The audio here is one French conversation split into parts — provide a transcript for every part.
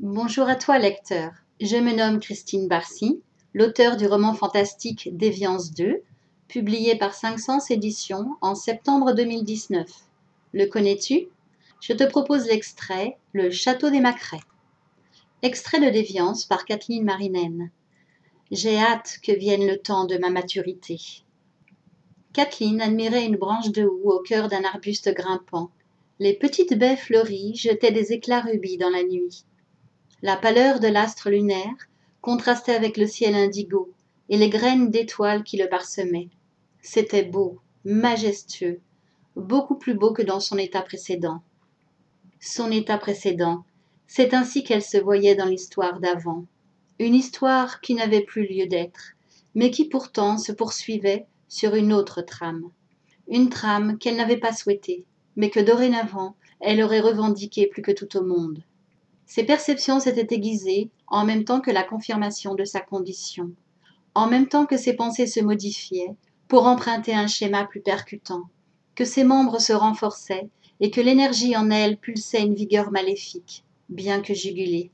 Bonjour à toi, lecteur. Je me nomme Christine Barcy, l'auteure du roman fantastique Déviance 2, publié par 500 éditions en septembre 2019. Le connais-tu? Je te propose l'extrait Le Château des Macrets. Extrait de Déviance par Kathleen Marinaine. J'ai hâte que vienne le temps de ma maturité. Kathleen admirait une branche de houx au cœur d'un arbuste grimpant. Les petites baies fleuries jetaient des éclats rubis dans la nuit. La pâleur de l'astre lunaire contrastait avec le ciel indigo et les graines d'étoiles qui le parsemaient. C'était beau, majestueux, beaucoup plus beau que dans son état précédent. Son état précédent, c'est ainsi qu'elle se voyait dans l'histoire d'avant. Une histoire qui n'avait plus lieu d'être, mais qui pourtant se poursuivait sur une autre trame. Une trame qu'elle n'avait pas souhaitée, mais que dorénavant elle aurait revendiquée plus que tout au monde. Ses perceptions s'étaient aiguisées en même temps que la confirmation de sa condition, en même temps que ses pensées se modifiaient pour emprunter un schéma plus percutant, que ses membres se renforçaient et que l'énergie en elle pulsait une vigueur maléfique, bien que jugulée.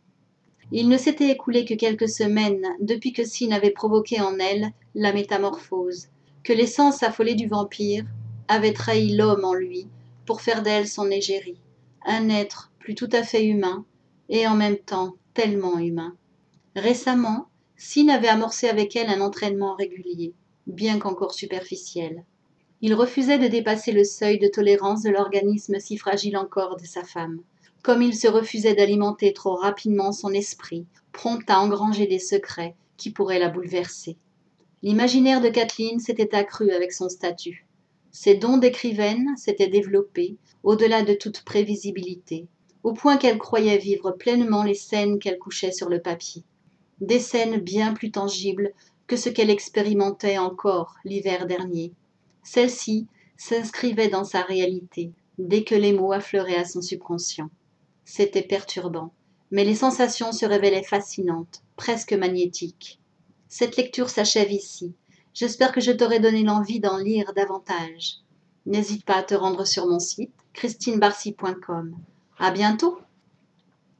Il ne s'était écoulé que quelques semaines depuis que Sin avait provoqué en elle la métamorphose, que l'essence affolée du vampire avait trahi l'homme en lui pour faire d'elle son égérie, un être plus tout à fait humain et en même temps tellement humain. Récemment, Sin avait amorcé avec elle un entraînement régulier, bien qu'encore superficiel. Il refusait de dépasser le seuil de tolérance de l'organisme si fragile encore de sa femme, comme il se refusait d'alimenter trop rapidement son esprit, prompt à engranger des secrets qui pourraient la bouleverser. L'imaginaire de Kathleen s'était accru avec son statut. Ses dons d'écrivaine s'étaient développés au-delà de toute prévisibilité, au point qu'elle croyait vivre pleinement les scènes qu'elle couchait sur le papier. Des scènes bien plus tangibles que ce qu'elle expérimentait encore l'hiver dernier. Celles-ci s'inscrivaient dans sa réalité, dès que les mots affleuraient à son subconscient. C'était perturbant, mais les sensations se révélaient fascinantes, presque magnétiques. Cette lecture s'achève ici. J'espère que je t'aurai donné l'envie d'en lire davantage. N'hésite pas à te rendre sur mon site, christinebarcy.com. À bientôt!